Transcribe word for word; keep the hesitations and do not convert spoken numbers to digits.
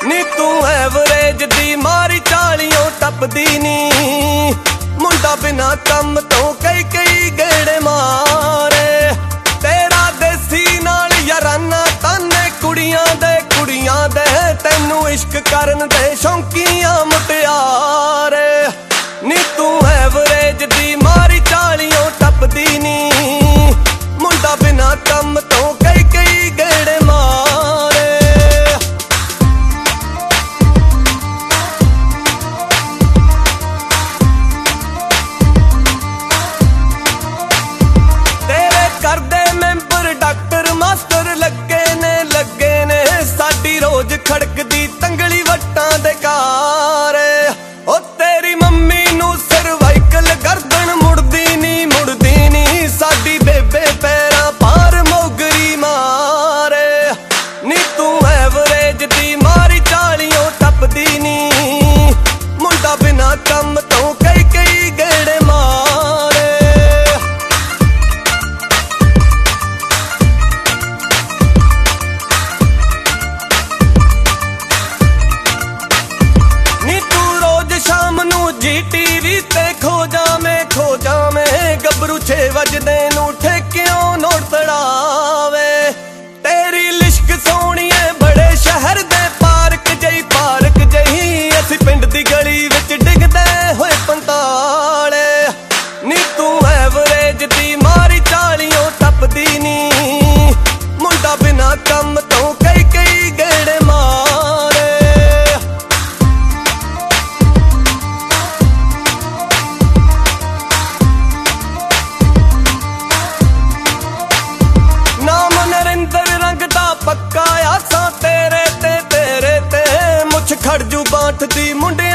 ਨੀ ਤੂੰ ਐਵਰੇਜ ਦੀ ਮਾਰੀ ਚਾਲੀਓਂ ਟੱਪਦੀ ਨੀ, ਮੁੰਡਾ ਬਿਨਾ ਕੰਮ ਤੋਂ ਕਈ ਕਈ ਗੇੜੇ ਮਾਰੇ। ਤੇਰਾ ਦੇਸੀ ਨਾਲ ਯਾਰਾਨਾ ਤਾਨੇ ਕੁੜੀਆਂ ਦੇ ਕੁੜੀਆਂ ਦੇ, ਤੈਨੂੰ ਇਸ਼ਕ ਕਰਨ ਦੇ ਸ਼ੌਂਕੀਆਂ ਮੁਟਿਆਰੇ। ਨੀ ਤੂੰ ਐਵਰੇਜ ਦੀ ਮਾਰੀ ਚਾਲੀਓਂ ਟੱਪਦੀ ਨੀ, ਮੁੰਡਾ ਬਿਨਾ ਕੰਮ ਤੋਂ ਕਈ ਕਈ ਗੇੜੇ ਮਾਰੇ। ਤੇਰੇ ਕਰਦੇ ਮੈਂਬਰ ਡਾਕਟਰ ਮਾਸਟਰ ਲੱਗੇ ਨੇ ਲੱਗੇ ਨੇ, ਸਾਡੀ ਰੋਜ਼ ਖੜਕਦੀ ਤੰਗਲੀ ਵੱਟਾਂ ਦੇ ਕਾਰੇ। ਓ ਤੇਰੀ ਮੰਮੀ ਨੂੰ ਸਰਵਾਈਕਲ ਗਰਦਨ ਮੁੜਦੀ ਨੀ ਮੁੜਦੀ ਨੀ, ਸਾਡੀ ਬੇਬੇ ਪੈਰਾਂ ਪਾਰ ਮੋਗਰੀ ਮਾਰੇ। ਨੀ ਤੂੰ ਐਵਰੇਜ ਦੀ ਮਾਰੀ ਚਾਲੀਓਂ ਟੱਪਦੀ ਨੀ, ਮੁੰਡਾ ਬਿਨਾ ਕੰਮ ਤੋਂ ਕਈ ਕਈ ਗੇੜੇ ਮਾਰੇ। ਨੀ ਤੂੰ ਰੋਜ਼ ਸ਼ਾਮ ਨੂੰ ਜੀ ਟੀਵੀ ਤੇ ਖੋ ਜਾਵੇਂ ਖੋ ਜਾਵੇਂ, ਗੱਭਰੂ ਛੇ ਵਜਦੇ ਨੂੰ ਠੇਕਿਓਂ ਨੋਟ ਤੜਾਵੇ। ਤੇਰੀ ਲਿਸ਼ਕ ਸੋਹਣੀਏ ਬੜੇ ਸ਼ਹਿਰ ਦੇ ਪਾਰਕ ਜਈ ਪਾਰਕ ਜਈ, ਅਸੀਂ ਪਿੰਡ ਦੀ ਗਲੀ ਵਿੱਚ ਡਿੱਗਦੇ ਹੋਏ ਪੰਤਾਲੇ। ਨੀ ਤੂੰ ਐਵਰੇਜ ਦੀ ਮਾਰੀ ਚਾਲੀਓਂ ਟੱਪਦੀ ਨੀ, ਮੁੰਡਾ ਬਿਨਾ ਕੰਮ ਤੋਂ ਕਈ ਕਈ ਗੇੜੇ ਮਾਰੇ। ਨਾਮ ਨਰਿੰਦਰ ਰੰਗ ਦਾ ਪੱਕਾ ਆਸਾਂ ਤੇਰੇ ਤੇ ਤੇਰੇ ਤੇ, ਮੁੱਛ ਖੜਜੂ ਬਾਂਠ ਦੀ ਮੁੰਡੇ